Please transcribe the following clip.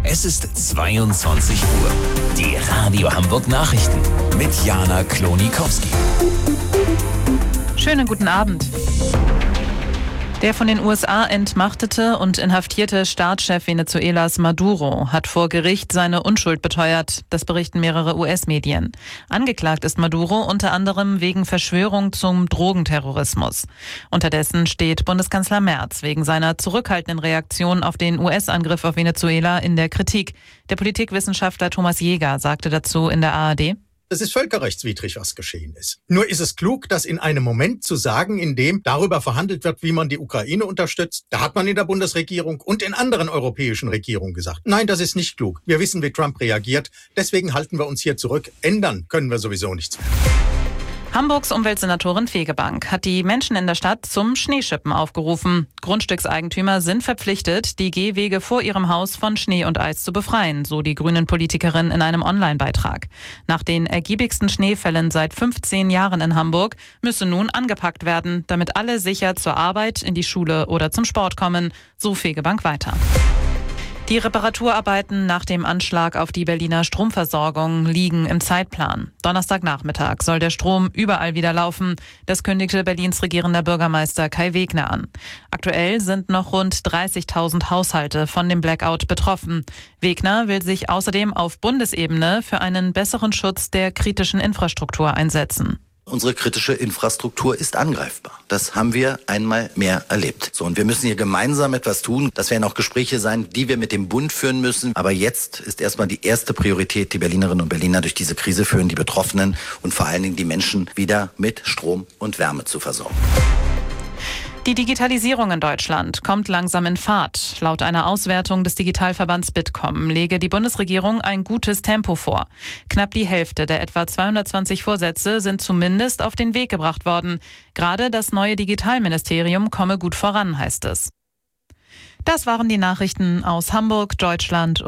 Es ist 22 Uhr. Die Radio Hamburg Nachrichten mit Jana Klonikowski. Schönen guten Abend. Der von den USA entmachtete und inhaftierte Staatschef Venezuelas Maduro hat vor Gericht seine Unschuld beteuert. Das berichten mehrere US-Medien. Angeklagt ist Maduro unter anderem wegen Verschwörung zum Drogenterrorismus. Unterdessen steht Bundeskanzler Merz wegen seiner zurückhaltenden Reaktion auf den US-Angriff auf Venezuela in der Kritik. Der Politikwissenschaftler Thomas Jäger sagte dazu in der ARD: Es ist völkerrechtswidrig, was geschehen ist. Nur ist es klug, das in einem Moment zu sagen, in dem darüber verhandelt wird, wie man die Ukraine unterstützt. Da hat man in der Bundesregierung und in anderen europäischen Regierungen gesagt, nein, das ist nicht klug. Wir wissen, wie Trump reagiert. Deswegen halten wir uns hier zurück. Ändern können wir sowieso nichts mehr. Hamburgs Umweltsenatorin Fegebank hat die Menschen in der Stadt zum Schneeschippen aufgerufen. Grundstückseigentümer sind verpflichtet, die Gehwege vor ihrem Haus von Schnee und Eis zu befreien, so die Grünen-Politikerin in einem Online-Beitrag. Nach den ergiebigsten Schneefällen seit 15 Jahren in Hamburg müsse nun angepackt werden, damit alle sicher zur Arbeit, in die Schule oder zum Sport kommen, so Fegebank weiter. Die Reparaturarbeiten nach dem Anschlag auf die Berliner Stromversorgung liegen im Zeitplan. Donnerstagnachmittag soll der Strom überall wieder laufen. Das kündigte Berlins regierender Bürgermeister Kai Wegner an. Aktuell sind noch rund 30.000 Haushalte von dem Blackout betroffen. Wegner will sich außerdem auf Bundesebene für einen besseren Schutz der kritischen Infrastruktur einsetzen. Unsere kritische Infrastruktur ist angreifbar. Das haben wir einmal mehr erlebt. So, und wir müssen hier gemeinsam etwas tun. Das werden auch Gespräche sein, die wir mit dem Bund führen müssen. Aber jetzt ist erstmal die erste Priorität, die Berlinerinnen und Berliner durch diese Krise führen, die Betroffenen und vor allen Dingen die Menschen wieder mit Strom und Wärme zu versorgen. Die Digitalisierung in Deutschland kommt langsam in Fahrt. Laut einer Auswertung des Digitalverbands Bitkom lege die Bundesregierung ein gutes Tempo vor. Knapp die Hälfte der etwa 220 Vorsätze sind zumindest auf den Weg gebracht worden. Gerade das neue Digitalministerium komme gut voran, heißt es. Das waren die Nachrichten aus Hamburg, Deutschland